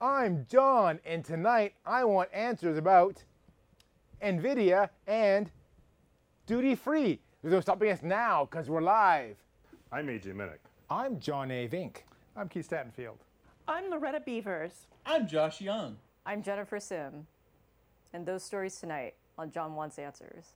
I'm John, and tonight I want answers about NVIDIA and duty free. There's no stopping us now because we're live. I'm AJ Minnick. I'm John A. Vink. I'm Keith Statenfield. I'm Loretta Beavers. I'm Josh Young. I'm Jennifer Sim. And those stories tonight on John Wants Answers.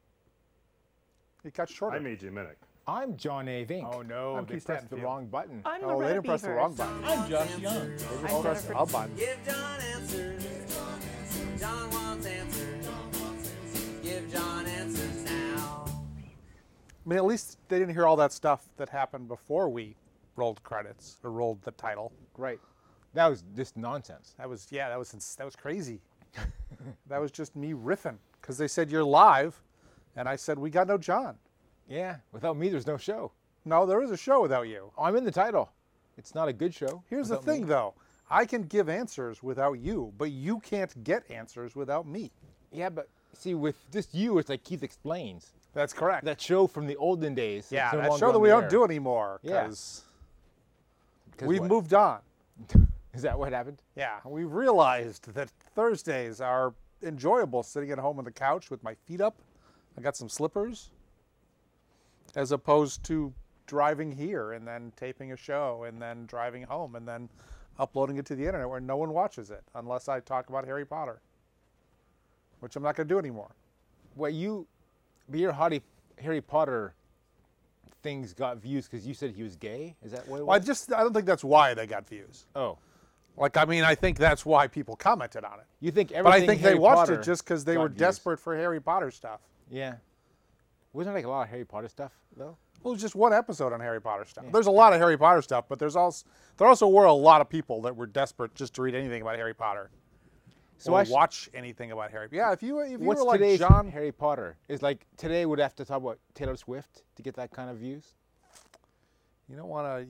It got shorter. I'm AJ Minnick. I'm John A. Vink. Oh, no, they Keith pressed the Statenfield. wrong button. I'm Oh, Loretta they didn't press Beavers. the wrong button. I'm Josh Young. They I'm pressed the Jennifer- up button. Give John answers. John wants answers. Give John answers now. I mean, at least they didn't hear all that stuff that happened before we rolled credits or rolled the title. Right. That was just nonsense. That was crazy. That was just me riffing because they said you're live, and I said we got no John. Yeah, without me, there's no show. No, there is a show without you. Oh, I'm in the title. It's not a good show. Here's the without thing, me. though. I can give answers without you, but you can't get answers without me. Yeah, but see, with just you, it's like Keith Explains. That's correct. That show from the olden days. yeah, it's no that longer show on that we the don't air. do anymore Yeah. because 'Cause we've what? moved on. Is that what happened? Yeah, we've realized that Thursdays are enjoyable sitting at home on the couch with my feet up. I got some slippers, as opposed to driving here and then taping a show and then driving home and then uploading it to the internet where no one watches it unless I talk about Harry Potter, which I'm not going to do anymore. Well, your Harry Potter things got views because you said he was gay. Is that what it Well, was? I don't think that's why they got views. Oh, I think that's why people commented on it. you think everything? But I think Harry they watched Potter it just because they got were views. desperate for Harry Potter stuff. Yeah. Wasn't there like a lot of Harry Potter stuff though? Well, it was just one episode on Harry Potter stuff. There's a lot of Harry Potter stuff, but there also were a lot of people that were desperate just to read anything about Harry Potter. So Or watch anything about Harry. Yeah, if you What's were like today's John, Harry Potter? Is like today would have to talk about Taylor Swift to get that kind of views. don't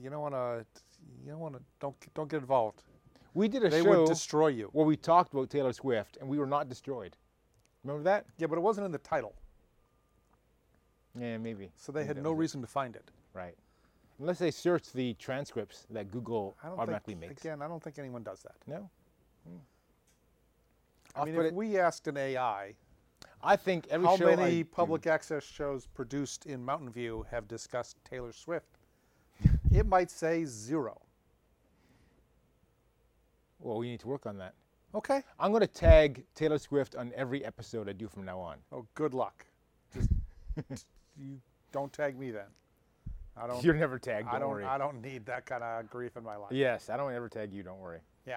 get involved. We did a They show would destroy you. where we talked about Taylor Swift and we were not destroyed. Remember that? Yeah, but it wasn't in the title, Yeah, maybe. so they Maybe had that no was it. reason to find it. Right. Unless they search the transcripts that Google I don't automatically think, makes. again, I don't think anyone does that. No. I mean, Off-put if it- we asked an AI, I think every how show many I public access shows produced in Mountain View have discussed Taylor Swift, it might say 0. Well, we need to work on that. Okay. I'm going to tag Taylor Swift on every episode I do from now on. Oh, good luck. Just you don't tag me then. I don't. You're never tagged, don't worry. I don't need that kind of grief in my life. Yes, I don't ever tag you, don't worry. Yeah.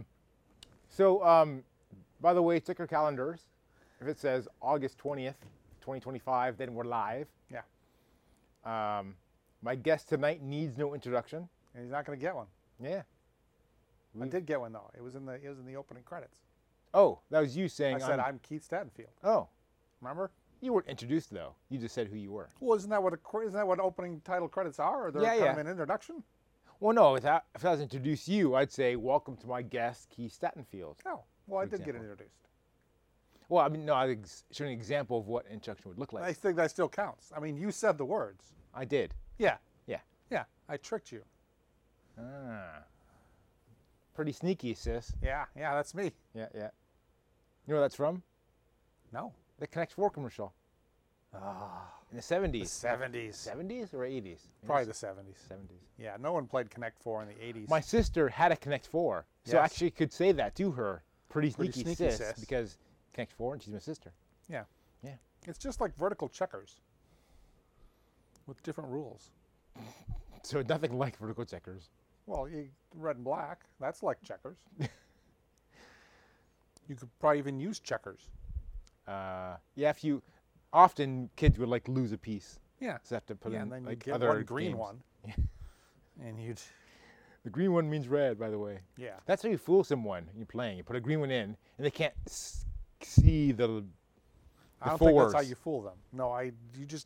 By the way, check your calendars. If it says August 20th, 2025, then we're live. Yeah. My guest tonight needs no introduction. And he's not going to get one. Yeah. I did get one though. It was in the opening credits. Oh, that was you I saying said I'm Keith Statenfield. Oh, Remember? you weren't introduced though. You just said who you were. Well, isn't that what opening title credits are? Or they're Yeah, kind yeah. of an introduction? Well, no, if I was to introduce you, I'd say, welcome to my guest, Keith Statenfield. No. Well, I For did get example. introduced. Well, I mean, no, I showed an example of what introduction would look like. I think that still counts. I mean, you said the words. I did. Yeah. Yeah. Yeah. I tricked you. Ah. Pretty sneaky, sis. Yeah. Yeah. That's me. Yeah, yeah. You know where that's from? No. The Connect 4 commercial. In the 70s. The 70s. 70s or 80s? Probably the 70s. 70s. Yeah. No one played Connect 4 in the 80s. My sister had a Connect 4, so I Yes. actually could say that to her. Pretty Pretty sneaky, sneaky, sis, sis. because Connect 4 and she's my sister. Yeah. Yeah. It's just like vertical checkers with different rules. So nothing like vertical checkers. Well, red and black, that's like checkers. You could probably even use checkers. Yeah, if you often kids would like lose a piece, Yeah. so they have to put Yeah, in and then you like get other one green games. one. And you'd, The green one means red, by the way. yeah. That's how you fool someone when you're playing. You put a green one in, and they can't see the I don't fours. think that's how you fool them. No, you just,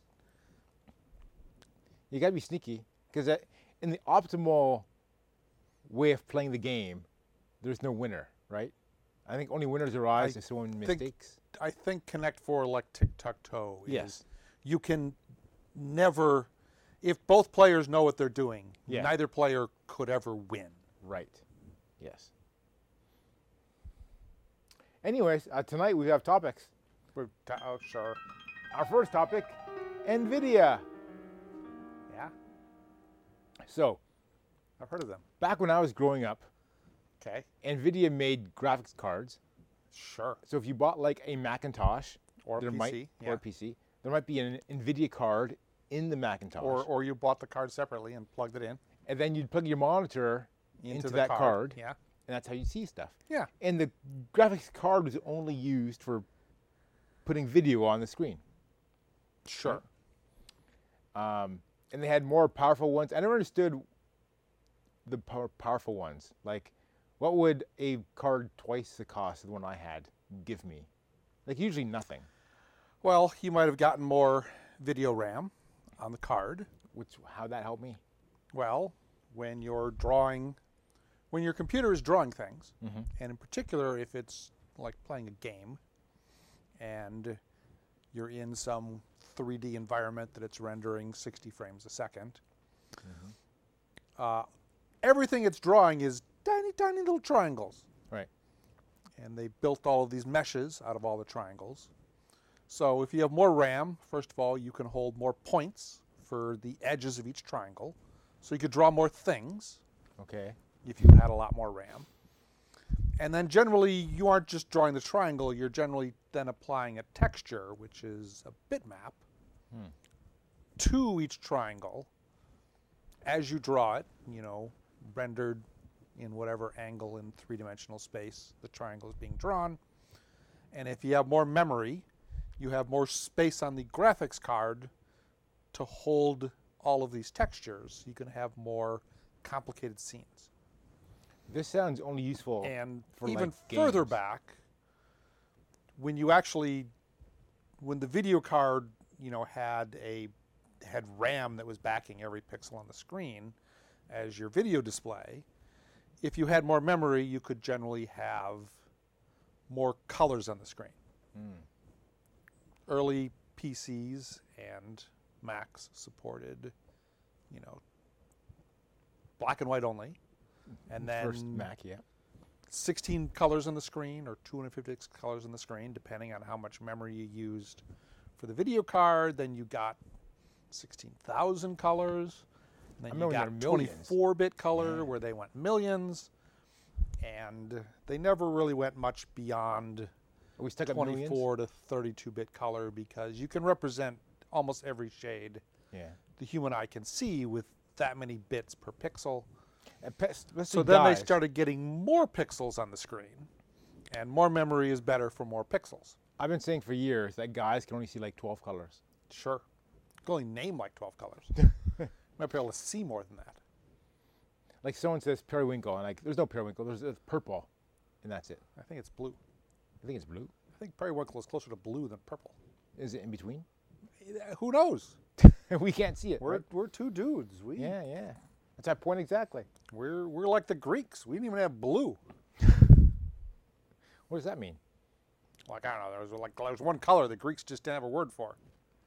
You got to be sneaky, because in the optimal way of playing the game, there's no winner, right? I think only winners arise if someone think- mistakes. I think Connect 4 like tic-tac-toe is, Yes. you can never, if both players know what they're doing, Yeah. neither player could ever win. Right. Yes. Anyways, tonight we have topics. Oh, sure. Our first topic, NVIDIA. Yeah, So, I've heard of them. back when I was growing up, Okay. NVIDIA made graphics cards. Sure. So if you bought like a Macintosh Or a there PC, might, yeah. or a PC, there might be an NVIDIA card in the Macintosh. Or you bought the card separately and plugged it in and then you'd plug your monitor into the that card, Yeah. and that's how you see stuff. Yeah. And the graphics card was only used for putting video on the screen. Sure. And they had more powerful ones. I never understood the powerful ones. Like, what would a card twice the cost of the one I had give me? Like, usually nothing. Well, you might have gotten more video RAM on the card. How'd that help me? Well, when you're drawing, when your computer is drawing things, and in particular if it's like playing a game and you're in some 3D environment that it's rendering 60 frames a second, everything it's drawing is tiny, tiny little triangles. Right. And they built all of these meshes out of all the triangles. So if you have more RAM, first of all, you can hold more points for the edges of each triangle. So you could draw more things Okay. if you had a lot more RAM. And then generally, you aren't just drawing the triangle, you're generally then applying a texture, which is a bitmap, to each triangle as you draw it, rendered in whatever angle in three-dimensional space the triangle is being drawn. And if you have more memory, you have more space on the graphics card to hold all of these textures. You can have more complicated scenes. This sounds only useful. And for, even like, further games. back, when the video card, had RAM that was backing every pixel on the screen as your video display, if you had more memory, you could generally have more colors on the screen. Early PCs and Macs supported, black and white only. And then First Mac, yeah. 16 colors on the screen or 256 colors on the screen, depending on how much memory you used for the video card. Then you got 16,000 colors. And then you remember got when there were millions. 24-bit color where they went millions. And they never really went much beyond Are we stuck at millions? 24 to 32-bit color because you can represent almost every shade Yeah. the human eye can see with that many bits per pixel. And let's So do then they dyes. started getting more pixels on the screen, and more memory is better for more pixels. I've been saying for years that guys can only see like 12 colors. Sure. You can only name like 12 colors. You might be able to see more than that. Like someone says periwinkle, and like there's no periwinkle, there's purple, and that's it. I think it's blue. I think it's blue. I think periwinkle is closer to blue than purple. Is it in between? Who knows? We can't see it. We're right? two dudes. Yeah. That's our point exactly. We're like the Greeks. We didn't even have blue. What does that mean? Like, I don't know. There was one color the Greeks just didn't have a word for.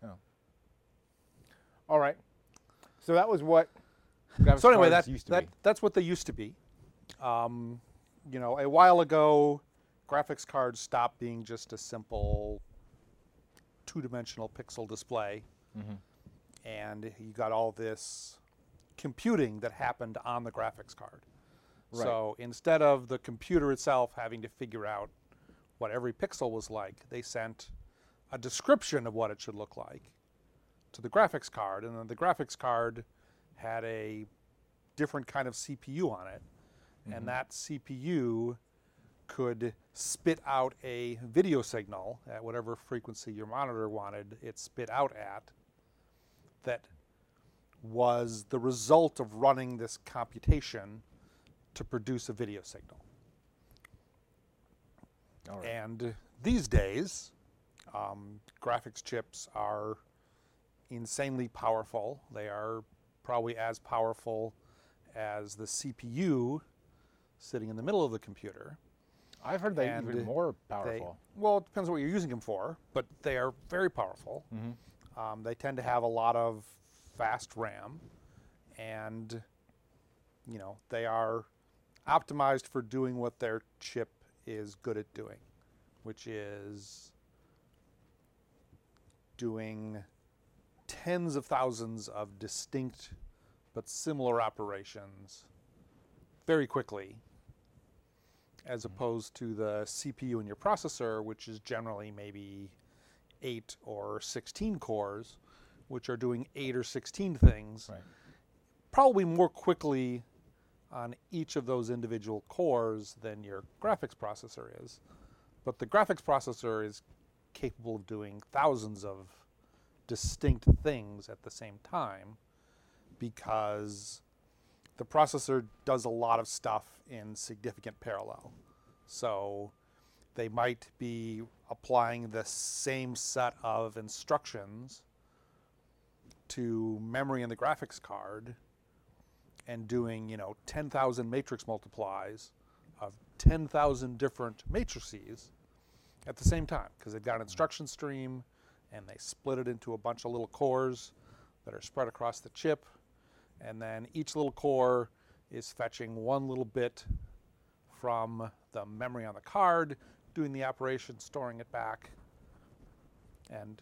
All right. So that was what graphics So anyway, cards used to be. that's what they used to be. A while ago, graphics cards stopped being just a simple two-dimensional pixel display, and you got all this computing that happened on the graphics card. Right. So instead of the computer itself having to figure out what every pixel was like, they sent a description of what it should look like to the graphics card, and then the graphics card had a different kind of CPU on it, and that CPU could spit out a video signal at whatever frequency your monitor wanted it spit out at that was the result of running this computation to produce a video signal. All right. And these days, graphics chips are insanely powerful. They are probably as powerful as the CPU sitting in the middle of the computer. I've heard they're even And more powerful. Well, it depends on what you're using them for, but they are very powerful. They tend to have a lot of fast RAM, and they are optimized for doing what their chip is good at doing, which is doing tens of thousands of distinct but similar operations very quickly, as opposed to the CPU in your processor, which is generally maybe 8 or 16 cores, which are doing 8 or 16 things, Right. probably more quickly on each of those individual cores than your graphics processor is. But the graphics processor is capable of doing thousands of distinct things at the same time, because the processor does a lot of stuff in significant parallel. So they might be applying the same set of instructions to memory in the graphics card and doing, 10,000 matrix multiplies of 10,000 different matrices at the same time, because they've got an instruction stream and they split it into a bunch of little cores that are spread across the chip, and then each little core is fetching one little bit from the memory on the card, doing the operation, storing it back. And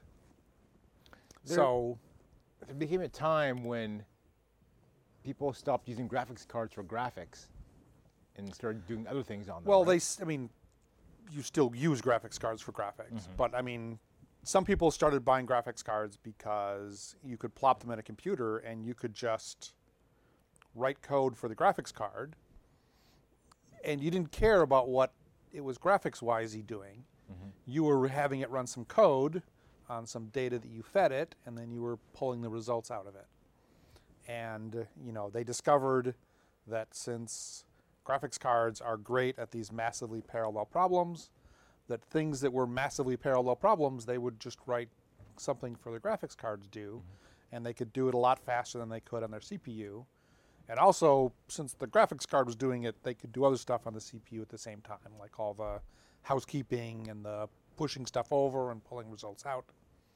so There became a time when people stopped using graphics cards for graphics and started doing other things on them. well, right? you still use graphics cards for graphics, but some people started buying graphics cards because you could plop them in a computer and you could just write code for the graphics card, and you didn't care about what it was graphics-wise doing. You were having it run some code on some data that you fed it, and then you were pulling the results out of it. And they discovered that since graphics cards are great at these massively parallel problems, that things that were massively parallel problems, they would just write something for the graphics card to do, and they could do it a lot faster than they could on their CPU. And also, since the graphics card was doing it, they could do other stuff on the CPU at the same time, like all the housekeeping and the pushing stuff over and pulling results out.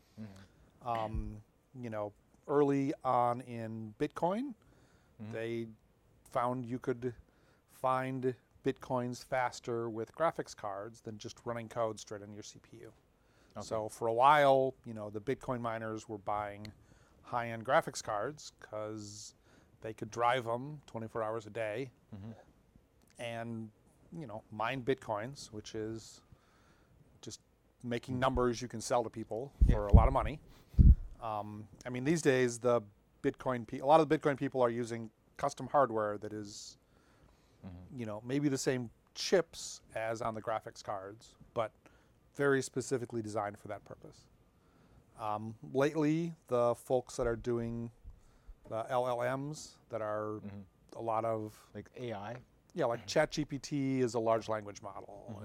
Early on in Bitcoin, they found you could find Bitcoins faster with graphics cards than just running code straight on your CPU. Okay. So for a while, the Bitcoin miners were buying high-end graphics cards because they could drive them 24 hours a day and, mine Bitcoins, which is just making numbers you can sell to people for a lot of money. These days, a lot of the Bitcoin people are using custom hardware that is, maybe the same chips as on the graphics cards, but very specifically designed for that purpose. Lately, the folks that are doing the LLMs that are a lot of, like AI. like ChatGPT is a large language model,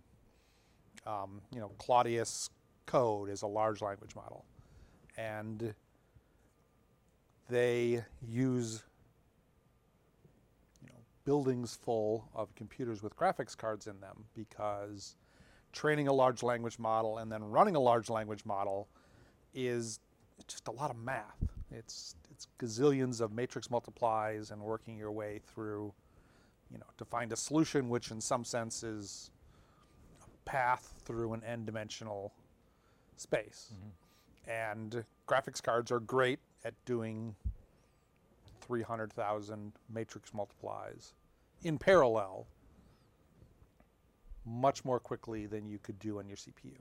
and Claudius Code is a large language model, and they use buildings full of computers with graphics cards in them, because training a large language model and then running a large language model is just a lot of math. It's gazillions of matrix multiplies and working your way through, to find a solution, which in some sense is a path through an n-dimensional space. And graphics cards are great at doing 300,000 matrix multiplies in parallel much more quickly than you could do on your CPU.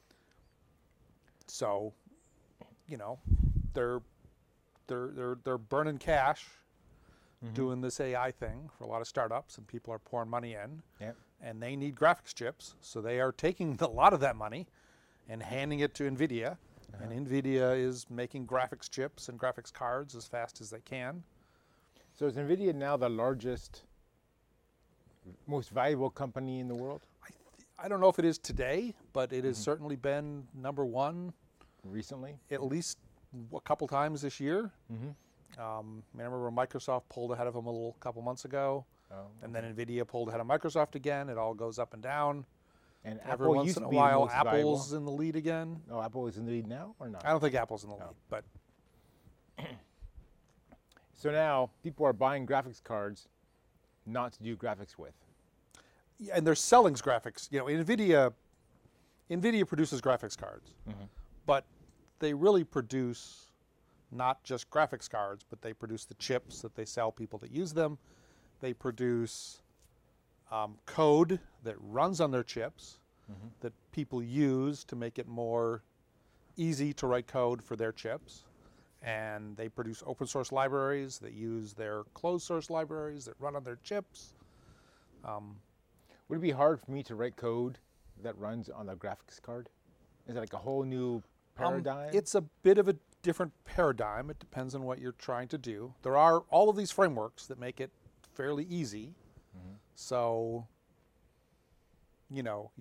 So, they're burning cash doing this AI thing for a lot of startups, and people are pouring money in. Yep. And they need graphics chips, so they are taking a lot of that money and handing it to NVIDIA. And NVIDIA is making graphics chips and graphics cards as fast as they can. So is NVIDIA now the largest, most valuable company in the world I don't know if it is today, but it has certainly been number one recently? at least a couple times this year. I remember Microsoft pulled ahead of them a couple months ago, and then NVIDIA pulled ahead of Microsoft again. It all goes up and down. And Every Apple once used in to a be the while, most Apple's valuable. in the lead again. Oh, Apple is in the lead now or not? I don't think Apple's in the lead, but So now people are buying graphics cards not to do graphics with. yeah, and they're selling graphics. NVIDIA NVIDIA produces graphics cards, but they really produce not just graphics cards, but they produce the chips that they sell people that use them. They produce code that runs on their chips that people use to make it more easy to write code for their chips. And they produce open source libraries that use their closed source libraries that run on their chips. Would it be hard for me to write code that runs on the graphics card? Is it like a whole new paradigm? It's a bit of a different paradigm. It depends on what you're trying to do. There are all of these frameworks that make it fairly easy. So, you know,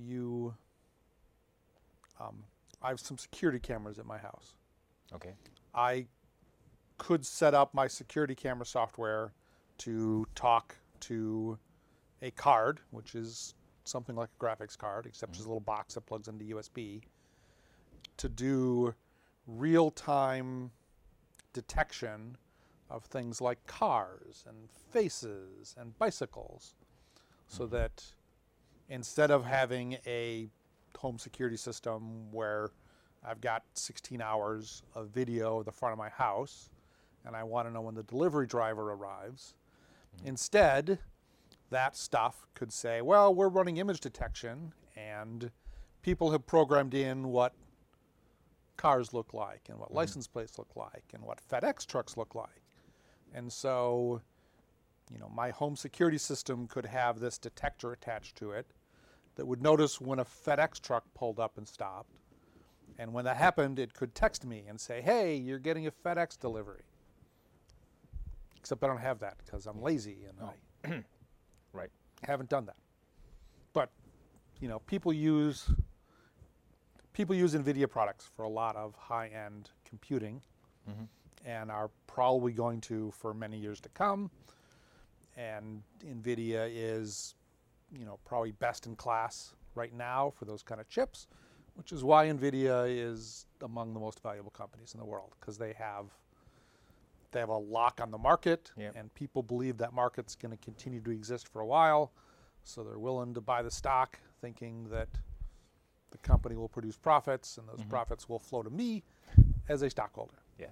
I have some security cameras at my house. Okay. I could set up my security camera software to talk to a card, which is something like a graphics card, except it's a little box that plugs into USB, to do real-time detection of things like cars and faces and bicycles, so that instead of having a home security system where I've got 16 hours of video of the front of my house and I want to know when the delivery driver arrives, instead that stuff could say, well, we're running image detection and people have programmed in what cars look like and what license plates look like and what FedEx trucks look like. And so, you know, my home security system could have this detector attached to it that would notice when a FedEx truck pulled up and stopped. And when that happened, it could text me and say, hey, you're getting a FedEx delivery. Except I don't have that because I'm lazy and I Right. haven't done that. But, you know, people use NVIDIA products for a lot of high-end computing and are probably going to for many years to come. And NVIDIA is, you know, probably best in class right now for those kind of chips, which is why NVIDIA is among the most valuable companies in the world, because they have a lock on the market, and people believe that market's going to continue to exist for a while, so they're willing to buy the stock thinking that the company will produce profits, and those profits will flow to me as a stockholder. Yes.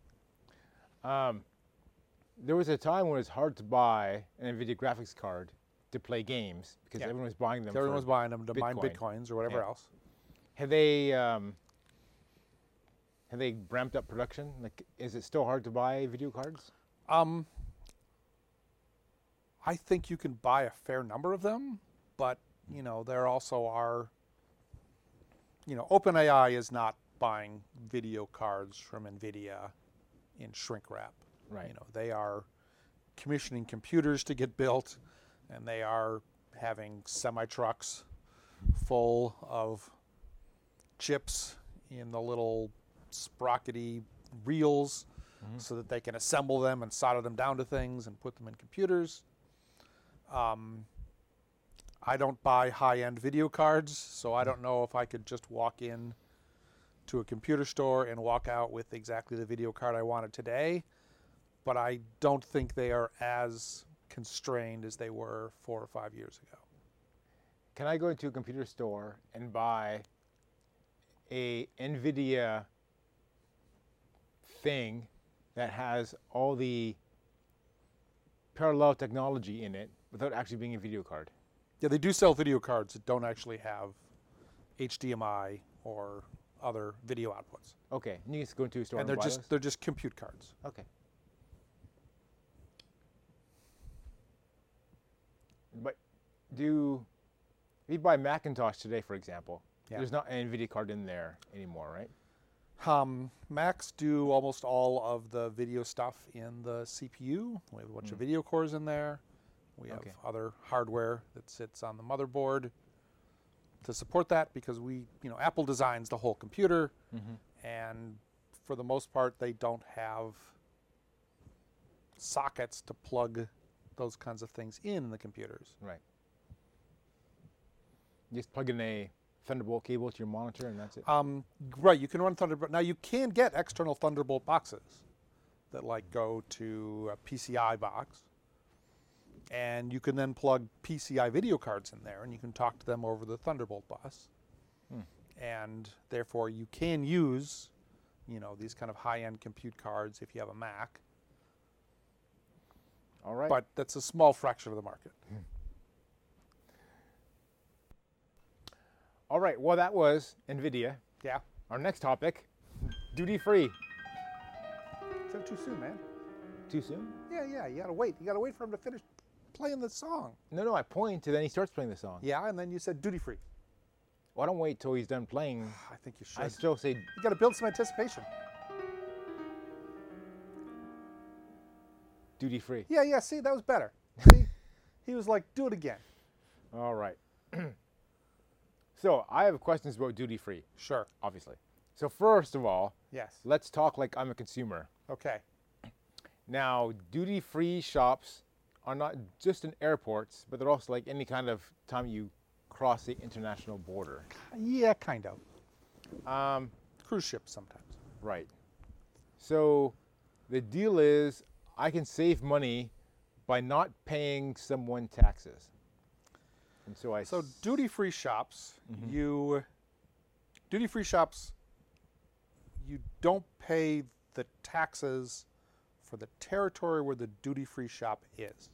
There was a time when it was hard to buy an NVIDIA graphics card to play games because everyone was buying them. Everyone was buying them to mine Bitcoin. bitcoins or whatever else. Have they ramped up production? Like, is it still hard to buy video cards? I think you can buy a fair number of them, but you know, there also are, you know, OpenAI is not buying video cards from NVIDIA in shrink wrap. Right. You know, they are commissioning computers to get built, and they are having semi-trucks full of chips in the little sprockety reels so that they can assemble them and solder them down to things and put them in computers. I don't buy high-end video cards, so I don't know if I could just walk in to a computer store and walk out with exactly the video card I wanted today, but I don't think they are as constrained as they were 4 or 5 years ago. Can I go into a computer store and buy a NVIDIA thing that has all the parallel technology in it without actually being a video card? Yeah, they do sell video cards that don't actually have HDMI or other video outputs. Okay, and you just go into a store And and buy those? they're just compute cards. Okay. But if you buy Macintosh today, for example, there's not an NVIDIA card in there anymore, right? Macs do almost all of the video stuff in the CPU. We have a bunch of video cores in there. We have other hardware that sits on the motherboard to support that, because Apple designs the whole computer, and for the most part, they don't have sockets to plug those kinds of things in the computers. Right. You just plug in a Thunderbolt cable to your monitor and that's it? Right, you can run Thunderbolt. Now, you can get external Thunderbolt boxes that go to a PCI box, and you can then plug PCI video cards in there, and you can talk to them over the Thunderbolt bus. and therefore you can use, these kind of high-end compute cards if you have a Mac. All right. But that's a small fraction of the market. All right. Well, that was NVIDIA. Yeah. Our next topic, duty free. Is that too soon, man? Too soon? Yeah. You gotta wait. You gotta wait for him to finish playing the song. No. I point, and then he starts playing the song. Yeah, and then you said duty free. Well, I don't wait till he's done playing. I think you should. I still say You gotta build some anticipation. duty free. Yeah. See, that was better. See, he was like, do it again. All right. So I have questions about duty free, Sure. obviously. So first of all, Yes. let's talk like I'm a consumer. Okay. Now, duty free shops are not just in airports, but they're also like any kind of time you cross the international border. Yeah, kind of. Cruise ships sometimes. Right. So the deal is I can save money by not paying someone taxes. And so So duty-free shops, you don't pay the taxes for the territory where the duty-free shop is.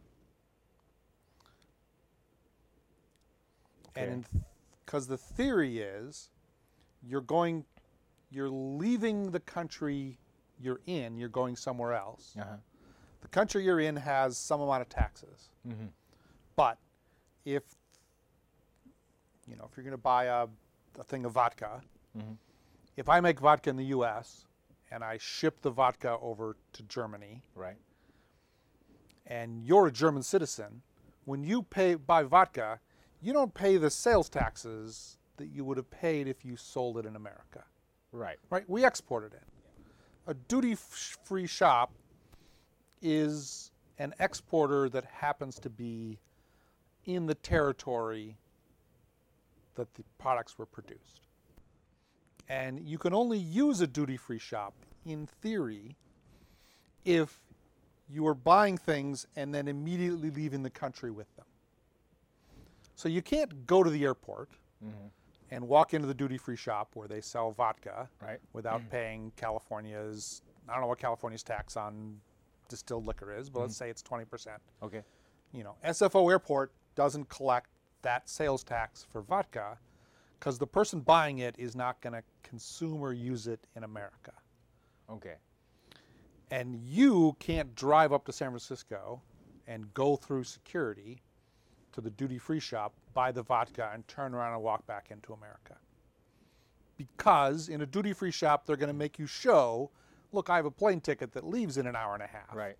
Okay. And because the theory is you're leaving the country you're in, you're going somewhere else. Uh-huh. The country you're in has some amount of taxes. Mm-hmm. But if you're going to buy a thing of vodka, if I make vodka in the U.S. and I ship the vodka over to Germany, Right. and you're a German citizen, when you buy vodka, you don't pay the sales taxes that you would have paid if you sold it in America. Right. Right? We exported it. A duty-free shop is an exporter that happens to be in the territory that the products were produced. And you can only use a duty-free shop, in theory, if you are buying things and then immediately leaving the country with them. So you can't go to the airport and walk into the duty-free shop where they sell vodka Right. without paying California's, I don't know what California's tax on distilled liquor is, but let's say it's 20%. Okay. SFO Airport doesn't collect that sales tax for vodka because the person buying it is not going to consume or use it in America. Okay. And you can't drive up to San Francisco and go through security to the duty-free shop, buy the vodka, and turn around and walk back into America. Because in a duty-free shop, they're going to make you show, look, I have a plane ticket that leaves in an hour and a half. Right.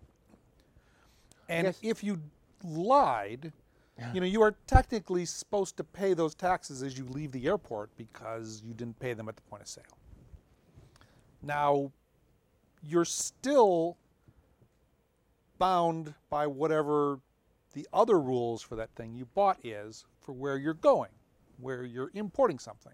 And Yes. if you lied, you are technically supposed to pay those taxes as you leave the airport because you didn't pay them at the point of sale. Now, you're still bound by whatever the other rules for that thing you bought is for where you're going, where you're importing something.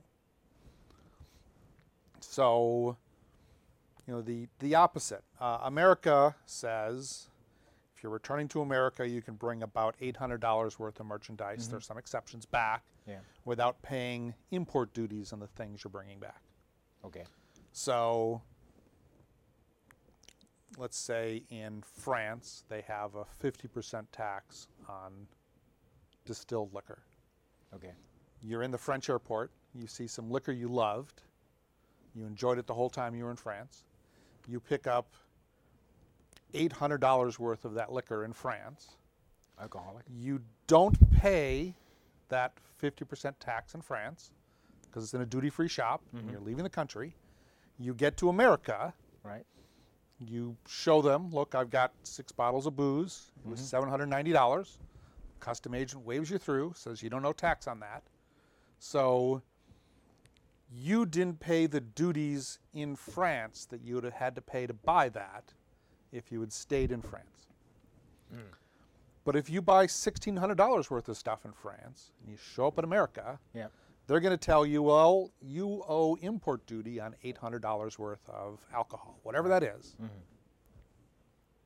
So, the opposite. America says if you're returning to America, you can bring about $800 worth of merchandise. There's some exceptions back Yeah. without paying import duties on the things you're bringing back. Okay. So let's say in France, they have a 50% tax on distilled liquor. Okay. You're in the French airport, you see some liquor you loved, you enjoyed it the whole time you were in France, you pick up $800 worth of that liquor in France. Alcoholic. You don't pay that 50% tax in France because it's in a duty-free shop and you're leaving the country. You get to America, Right. you show them, look, I've got 6 bottles of booze. It was $790. Custom agent waves you through, says you don't owe tax on that. So you didn't pay the duties in France that you would have had to pay to buy that if you had stayed in France. But if you buy $1,600 worth of stuff in France and you show up in America, Yeah. they're going to tell you, well, you owe import duty on $800 worth of alcohol, whatever that is.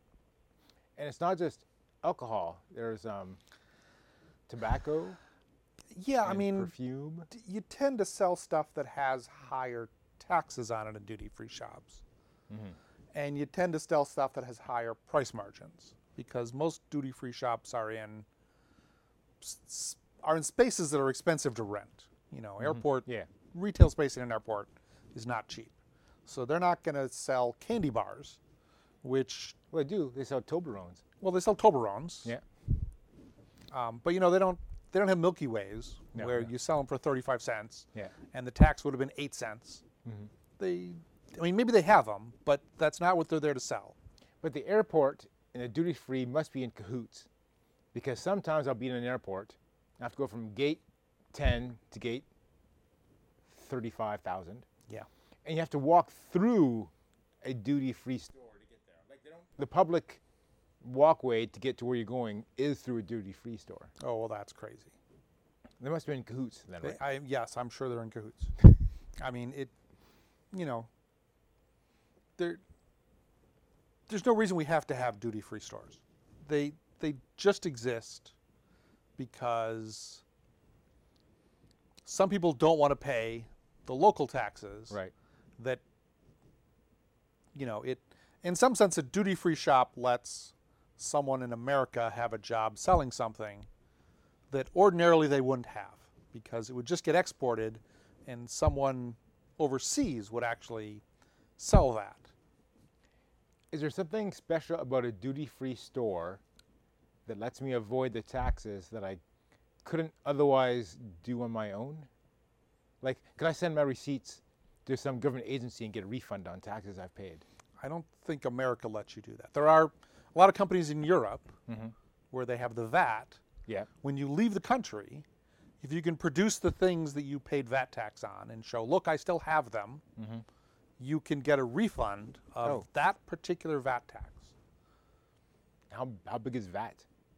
And it's not just alcohol. There's tobacco. Yeah, I and mean, perfume. you tend to sell stuff that has higher taxes on it in duty-free shops. And you tend to sell stuff that has higher price margins because most duty-free shops are in spaces that are expensive to rent. You know, airport Yeah. retail space in an airport is not cheap. So they're not going to sell candy bars, which, Well, they do. They sell Toblerones. well, they sell Toblerones. Yeah. But you know, they don't have Milky Ways No, where no. you sell them for 35 cents. Yeah. And the tax would have been 8 cents. I mean, maybe they have them, but that's not what they're there to sell. But the airport and the duty free must be in cahoots, because sometimes I'll be in an airport. I have to go from gate 10 to gate 35,000. Yeah. And you have to walk through a duty-free store to get there. Like the public walkway to get to where you're going is through a duty-free store. Oh, well, that's crazy. They must have been in cahoots then, right? Yes, I'm sure they're in cahoots. I mean, you know, there's no reason we have to have duty-free stores. They just exist because some people don't want to pay the local taxes. Right. That, you know, in some sense, a duty-free shop lets someone in America have a job selling something that ordinarily they wouldn't have, because it would just get exported and someone overseas would actually sell that. Is there something special about a duty-free store that lets me avoid the taxes that I couldn't otherwise do on my own? Like, could I send my receipts to some government agency and get a refund on taxes I've paid? I don't think America lets you do that. There are a lot of companies in Europe where they have the VAT. Yeah. When you leave the country, if you can produce the things that you paid VAT tax on and show, look, I still have them, you can get a refund of that particular VAT tax. How big is VAT?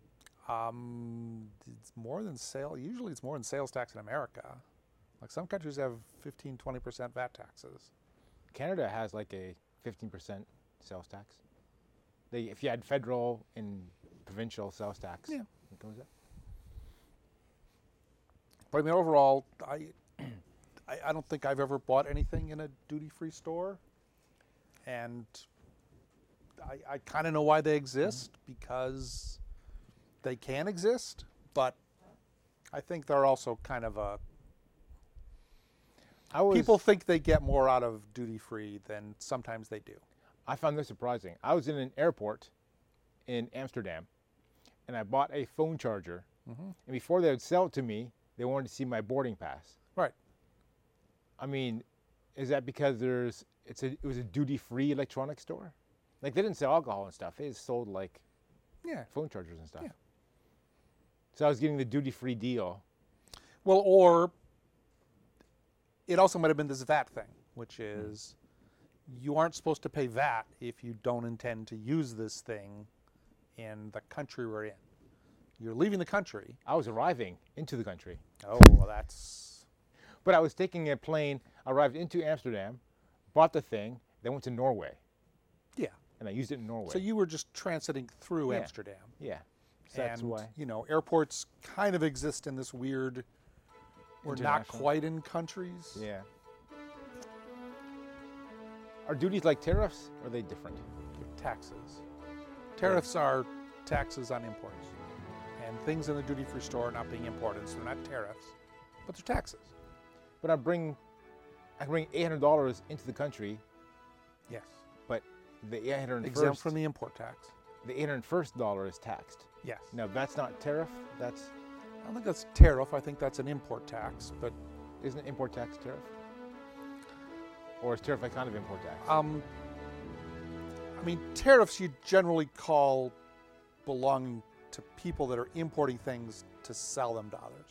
It's more than sale. Usually it's more than sales tax in America. Like some countries have 15, 20% VAT taxes. Canada has like a 15% sales tax. If you had federal and provincial sales tax, Yeah. it goes up. But I mean, overall, I don't think I've ever bought anything in a duty-free store. And I kind of know why they exist, because they can exist, but I think they're also kind of people think they get more out of duty-free than sometimes they do. I found this surprising. I was in an airport in Amsterdam, and I bought a phone charger. And before they would sell it to me, they wanted to see my boarding pass. Right. I mean, is that because it was a duty-free electronics store? Like, they didn't sell alcohol and stuff. They just sold like Yeah. phone chargers and stuff. Yeah. So I was getting the duty-free deal. Well, or it also might have been this VAT thing, which is you aren't supposed to pay VAT if you don't intend to use this thing in the country we're in. You're leaving the country. I was arriving into the country. Oh, well, that's... But I was taking a plane, arrived into Amsterdam, bought the thing, then went to Norway, Yeah. and I used it in Norway. So you were just transiting through Yeah. Amsterdam. Yeah. So that's And, why. you know, airports kind of exist in this weird, we're not International. quite in countries. Yeah. Are duties like tariffs, or are they different? Taxes. Tariffs are taxes on imports. And things in the duty-free store are not being imported, so they're not tariffs, but they're taxes. But I can bring $800 into the country, Yes. but the Exempt from the import tax. the $801 is taxed. Yes. Now that's not tariff. That's I don't think that's tariff. I think that's an import tax. But isn't import tax tariff? Or is tariff a kind of import tax? I mean, tariffs you generally call belonging to people that are importing things to sell them to others.